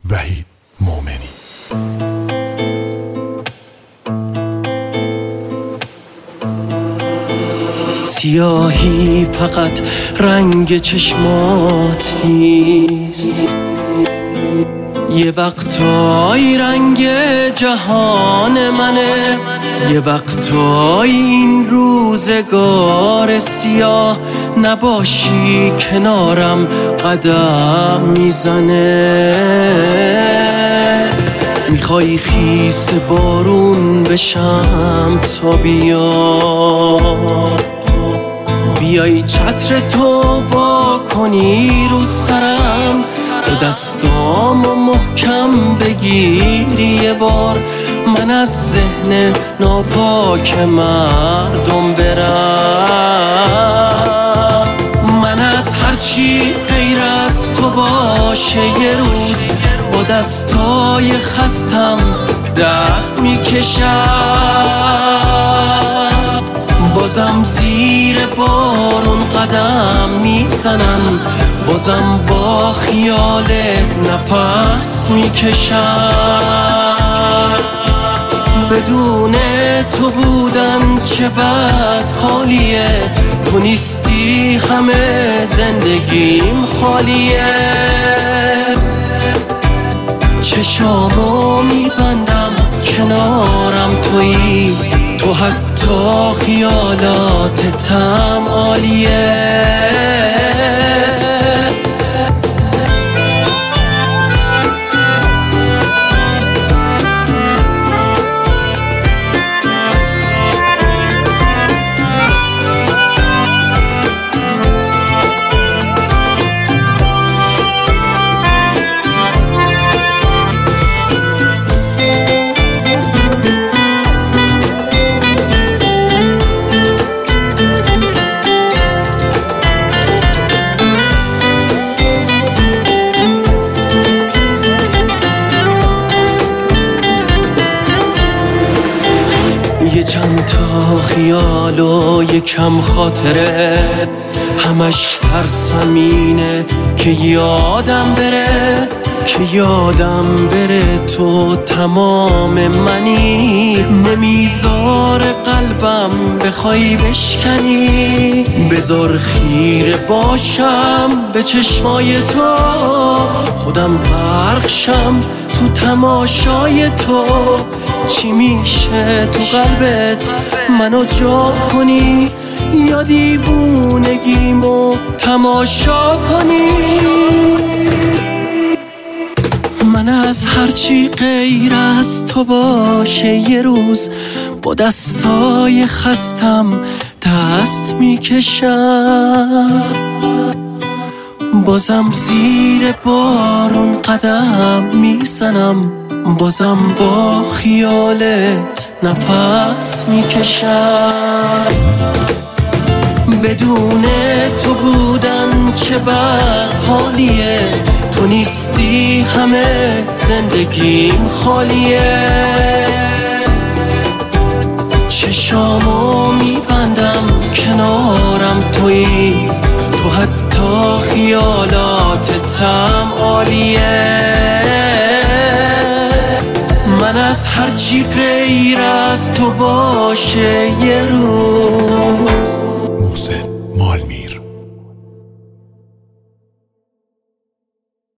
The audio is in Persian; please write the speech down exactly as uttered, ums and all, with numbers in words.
وحید مومنی. سیاهی فقط رنگ چشمات نیست، یه وقتایی رنگ جهان منه، یه وقتایی این روزگار سیاه نباشی کنارم قدم میزنه. میخوای خیس بارون بشم تا بیا، بیای چتر تو با کنی رو سرم، تو دستامو محکم بگیری یه بار، من از ذهن ناپاک مردم برم. من از هرچی غیر از تو باشه یه روز با دستای خستم دست میکشم، بازم زیر بارون قدم میزنم، بازم با خیالت نفس میکشم. بدون تو بودن چه بد حالیه، تو نیستی همه زندگیم خالیه. چشامو میبندم کنارم تویی، تو حتی خیالاتتم عالیه. یه چند تا خیال و یکم خاطره، همش ترسم اینه که یادم بره، که یادم بره تو تمام منی، نمیذار قلبم بخوای بشکنی. بذار خیره باشم به چشمای تو، خودم غرق شم تو تماشای تو. چی میشه تو قلبت منو جا کنی، یا دیوونگیمو تماشا کنی؟ من از هرچی غیر از تو باشه یه روز با دستای خستم دست میکشم، بازم زیر بارون قدم میزنم، بازم با خیالت نفس میکشم. بدون تو بودن چه بد حالیه، تو نیستی همه زندگیم خالیه. چشامو میبندم کنارم تویی، تو حتی خیالاتتم عالیه. من از هرچی غیر از تو باشه یه روز